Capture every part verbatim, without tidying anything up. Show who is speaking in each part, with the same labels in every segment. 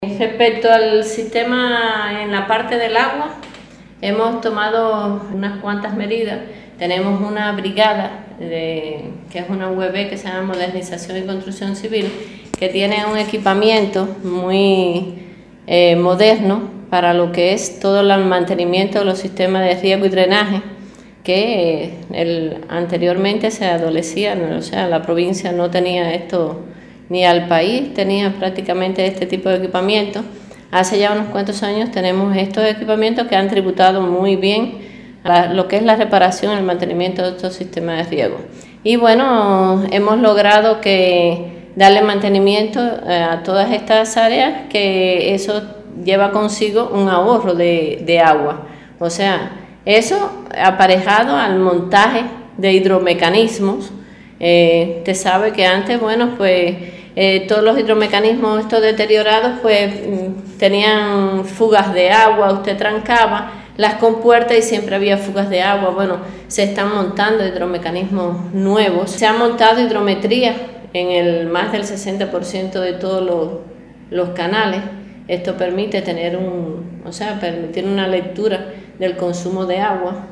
Speaker 1: Respecto al sistema en la parte del agua, hemos tomado unas cuantas medidas. Tenemos una brigada, de, que es una U E B que se llama Modernización y Construcción Civil, que tiene un equipamiento muy eh, moderno para lo que es todo el mantenimiento de los sistemas de riego y drenaje, que eh, el, anteriormente se adolecía, ¿no? O sea, la provincia no tenía esto, ni al país tenía prácticamente este tipo de equipamiento. Hace ya unos cuantos años tenemos estos equipamientos que han tributado muy bien a lo que es la reparación y el mantenimiento de estos sistemas de riego. Y bueno, hemos logrado que darle mantenimiento a todas estas áreas, que eso lleva consigo un ahorro de, de agua. O sea, eso aparejado al montaje de hidromecanismos. Eh, usted sabe que antes, bueno, pues eh, todos los hidromecanismos estos deteriorados, pues tenían fugas de agua, usted trancaba las compuertas y siempre había fugas de agua. Bueno, se están montando hidromecanismos nuevos, se ha montado hidrometría en el más del sesenta por ciento de todos los, los canales. Esto permite tener un, o sea, permitir una lectura del consumo de agua.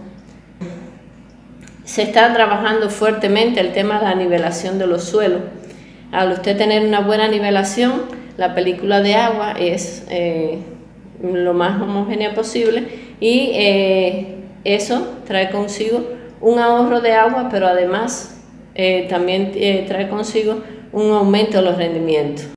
Speaker 1: Se está trabajando fuertemente el tema de la nivelación de los suelos. Al usted tener una buena nivelación, la película de agua es eh, lo más homogénea posible y eh, eso trae consigo un ahorro de agua, pero además eh, también eh, trae consigo un aumento de los rendimientos.